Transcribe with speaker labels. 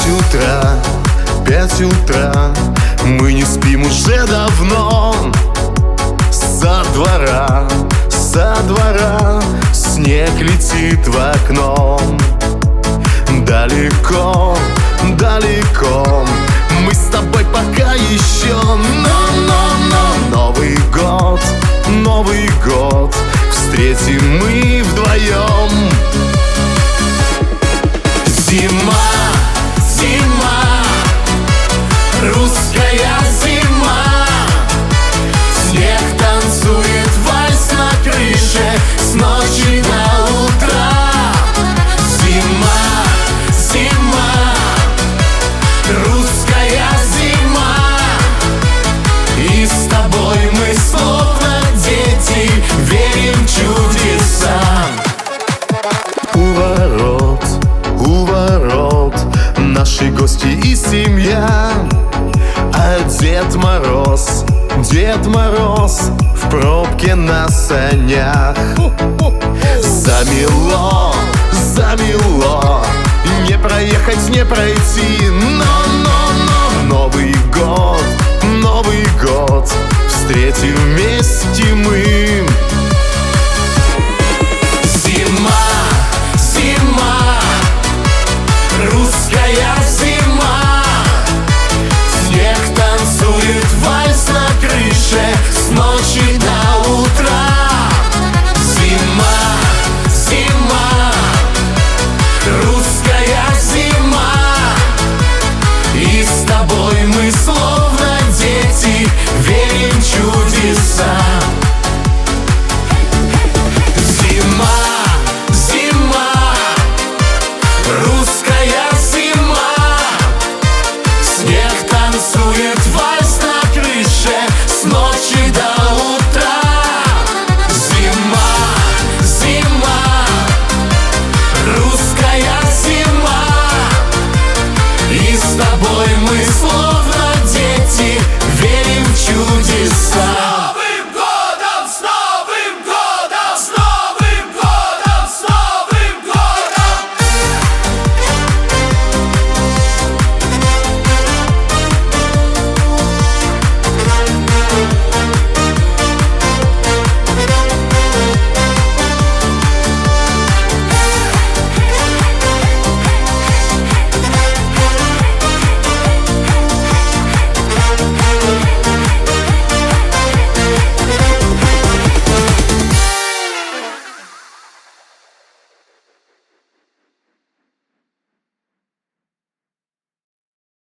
Speaker 1: утра, 5 утра, мы не спим уже давно. Со двора снег летит в окно. Далеко, далеко мы с тобой пока еще. Но Новый год встретим мы вдвоем. Зима, русская зима. Снег танцует вальс на крыше с ночи до утра. Зима, русская зима. И с тобой мы словно дети верим чудесам. У ворот наши гости и семья. А Дед Мороз в пробке на санях. Замело, не проехать, не пройти. Но Новый год встретим вместе мы. Зима, русская зима. Снег танцует вальс на крыше с ночи до утра. Зима, русская зима. И с тобой мы словно дети верим чудесам. Зима, русская